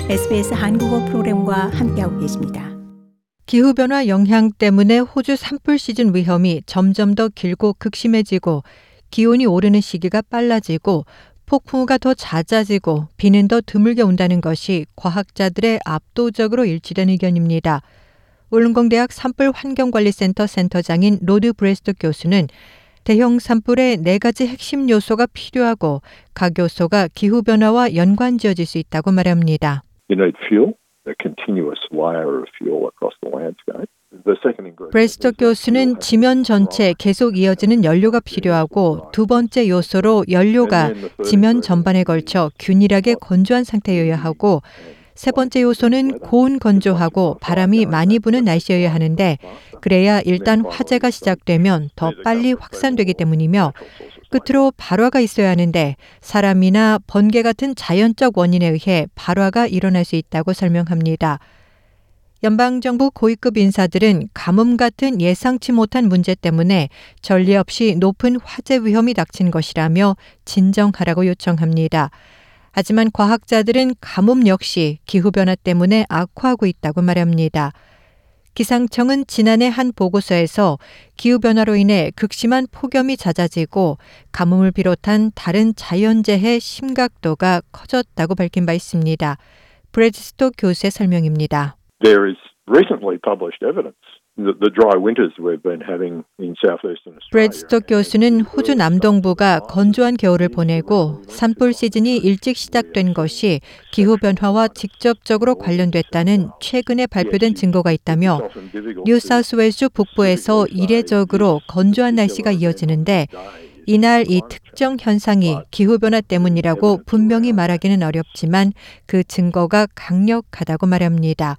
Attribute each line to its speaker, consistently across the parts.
Speaker 1: SBS 한국어 프로그램과 함께하고 계십니다.
Speaker 2: 기후변화 영향 때문에 호주 산불 시즌 위험이 점점 더 길고 극심해지고 기온이 오르는 시기가 빨라지고 폭풍우가 더 잦아지고 비는 더 드물게 온다는 것이 과학자들의 압도적으로 일치된 의견입니다. 울릉공대학 산불 환경관리센터 센터장인 로드 브레스토 교수는 대형 산불에 4가지 핵심 요소가 필요하고 각 요소가 기후변화와 연관지어질 수 있다고 말합니다.
Speaker 3: You need fuel, a continuous layer of fuel across the landscape.
Speaker 2: 브레스토 교수는 지면 전체에 계속 이어지는 연료가 필요하고 두 번째 요소로 연료가 지면 전반에 걸쳐 균일하게 건조한 상태여야 하고 세 번째 요소는 고온 건조하고 바람이 많이 부는 날씨여야 하는데 그래야 일단 화재가 시작되면 더 빨리 확산되기 때문이며 끝으로 발화가 있어야 하는데 사람이나 번개 같은 자연적 원인에 의해 발화가 일어날 수 있다고 설명합니다. 연방정부 고위급 인사들은 가뭄 같은 예상치 못한 문제 때문에 전례 없이 높은 화재 위험이 닥친 것이라며 진정하라고 요청합니다. 하지만 과학자들은 가뭄 역시 기후변화 때문에 악화하고 있다고 말합니다. 기상청은 지난해 한 보고서에서 기후변화로 인해 극심한 폭염이 잦아지고 가뭄을 비롯한 다른 자연재해 심각도가 커졌다고 밝힌 바 있습니다. 브레스토 교수의 설명입니다.
Speaker 3: There is recently published evidence that the dry winters we've been having in southeastern Australia.
Speaker 2: 브레스토 교수는 호주 남동부가 건조한 겨울을 보내고 산불 시즌이 일찍 시작된 것이 기후변화와 직접적으로 관련됐다는 최근에 발표된 증거가 있다며 뉴사우스웨일즈 북부에서 이례적으로 건조한 날씨가 이어지는데 이날 이 특정 현상이 기후변화 때문이라고 분명히 말하기는 어렵지만 그 증거가 강력하다고 말합니다.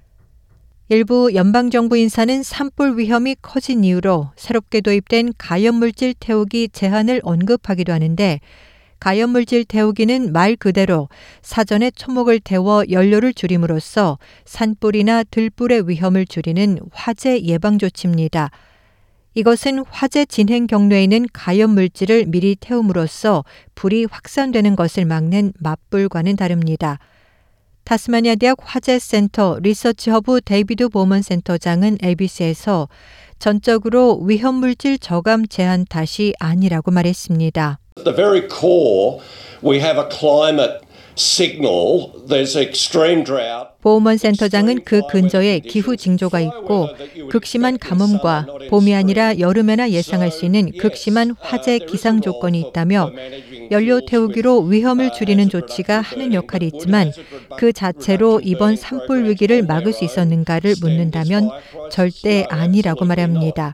Speaker 2: 일부 연방정부 인사는 산불 위험이 커진 이유로 새롭게 도입된 가연물질 태우기 제한을 언급하기도 하는데 가연물질 태우기는 말 그대로 사전에 초목을 태워 연료를 줄임으로써 산불이나 들불의 위험을 줄이는 화재 예방 조치입니다. 이것은 화재 진행 경로에 있는 가연물질을 미리 태움으로써 불이 확산되는 것을 막는 맞불과는 다릅니다. 타스마니아 대학 화재센터 리서치 허브 데이비드 보먼 센터장은 ABC에서 전적으로 위험물질 저감 제한 탓이 아니라고 말했습니다.
Speaker 4: At the very core, we have a climate signal. There's extreme drought.
Speaker 2: 보먼 센터장은 그 근저에 기후 징조가 있고 극심한 가뭄과 봄이 아니라 여름에나 예상할 수 있는 극심한 화재 기상 조건이 있다며 연료 태우기로 위험을 줄이는 조치가 하는 역할이 있지만 그 자체로 이번 산불 위기를 막을 수 있었는가를 묻는다면 절대 아니라고 말합니다.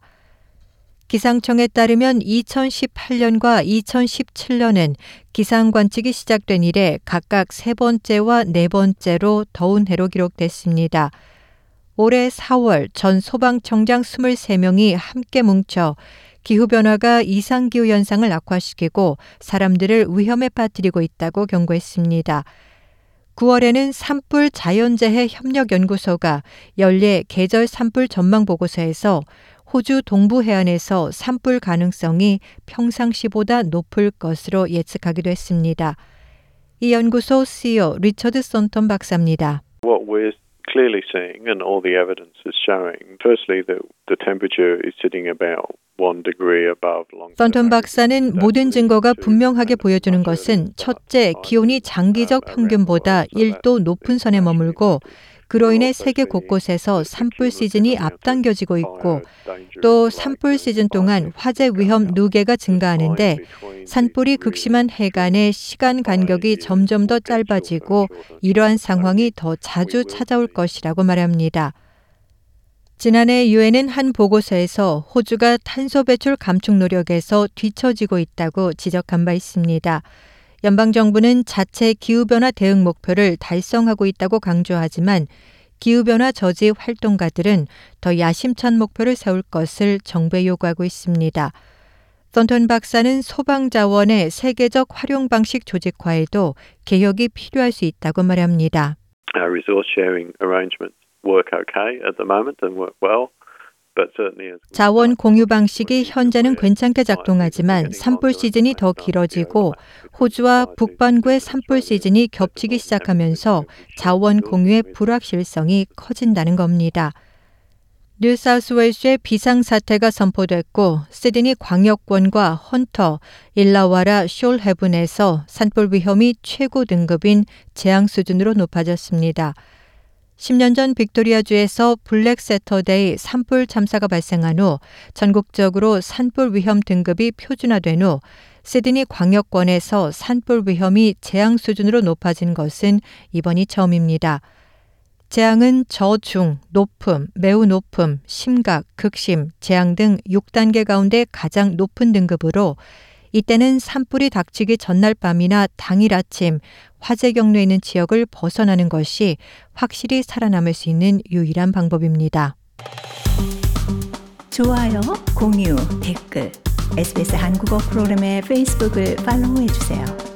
Speaker 2: 기상청에 따르면 2018년과 2017년은 기상 관측이 시작된 이래 각각 3번째와 4번째로 더운 해로 기록됐습니다. 올해 4월 전 소방청장 23명이 함께 뭉쳐 기후변화가 이상기후 현상을 악화시키고 사람들을 위험에 빠뜨리고 있다고 경고했습니다. 9월에는 산불 자연재해 협력연구소가 연례 계절 산불 전망 보고서에서 호주 동부 해안에서 산불 가능성이 평상시보다 높을 것으로 예측하기도 했습니다. 이 연구소 CEO 리처드 썬턴 박사입니다.
Speaker 5: What we're clearly seeing and all the evidence is showing, firstly that the temperature is sitting about 1 degree above long.
Speaker 2: 썬턴 박사는 모든 증거가 분명하게 보여주는 것은 첫째, 기온이 장기적 평균보다 1도 높은 선에 머물고 그로 인해 세계 곳곳에서 산불 시즌이 앞당겨지고 있고 또 산불 시즌 동안 화재 위험 누계가 증가하는데 산불이 극심한 해간에 시간 간격이 점점 더 짧아지고 이러한 상황이 더 자주 찾아올 것이라고 말합니다. 지난해 유엔은 한 보고서에서 호주가 탄소 배출 감축 노력에서 뒤처지고 있다고 지적한 바 있습니다. 연방정부는 자체 기후변화 대응 목표를 달성하고 있다고 강조하지만 기후변화 저지 활동가들은 더 야심찬 목표를 세울 것을 정부에 요구하고 있습니다. 썬턴 박사는 소방자원의 세계적 활용 방식 조직화에도 개혁이 필요할 수 있다고 말합니다.
Speaker 5: Our resource sharing arrangements work okay at the moment and work well. But certainly as
Speaker 2: 자원 공유 방식이 현재는 괜찮게 작동하지만 산불 시즌이 더 길어지고 호주와 북반구의 산불 시즌이 겹치기 시작하면서 자원 공유의 불확실성이 커진다는 겁니다. 뉴사우스웨일스의 비상사태가 선포됐고 시드니 광역권과 헌터, 일라와라, 숄헤븐에서 산불 위험이 최고 등급인 재앙 수준으로 높아졌습니다. 10년 전 빅토리아주에서 블랙 세터데이 산불 참사가 발생한 후 전국적으로 산불 위험 등급이 표준화된 후 시드니 광역권에서 산불 위험이 재앙 수준으로 높아진 것은 이번이 처음입니다. 재앙은 저중, 높음, 매우 높음, 심각, 극심, 재앙 등 6단계 가운데 가장 높은 등급으로 이때는 산불이 닥치기 전날 밤이나 당일 아침 화재 경로에 있는 지역을 벗어나는 것이 확실히 살아남을 수 있는 유일한 방법입니다.
Speaker 1: 좋아요, 공유, 댓글, SBS 한국어 프로그램의 페이스북을 팔로우해주세요.